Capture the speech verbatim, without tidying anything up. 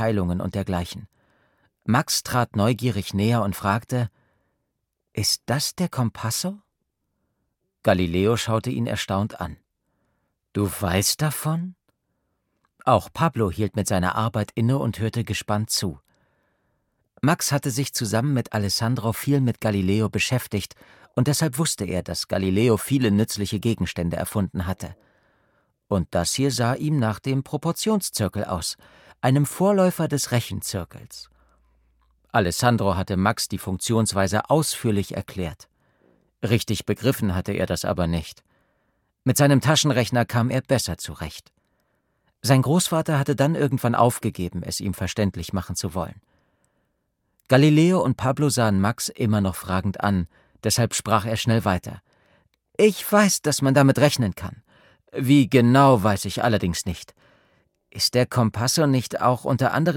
Verteilungen und dergleichen. Max trat neugierig näher und fragte: »Ist das der Compasso?« Galileo schaute ihn erstaunt an. »Du weißt davon?« Auch Pablo hielt mit seiner Arbeit inne und hörte gespannt zu. Max hatte sich zusammen mit Alessandro viel mit Galileo beschäftigt, und deshalb wusste er, dass Galileo viele nützliche Gegenstände erfunden hatte. Und das hier sah ihm nach dem Proportionszirkel aus, einem Vorläufer des Rechenzirkels. Alessandro hatte Max die Funktionsweise ausführlich erklärt. Richtig begriffen hatte er das aber nicht. Mit seinem Taschenrechner kam er besser zurecht. Sein Großvater hatte dann irgendwann aufgegeben, es ihm verständlich machen zu wollen. Galileo und Pablo sahen Max immer noch fragend an, deshalb sprach er schnell weiter. »Ich weiß, dass man damit rechnen kann. Wie genau, weiß ich allerdings nicht. Ist der Compasso nicht auch unter anderem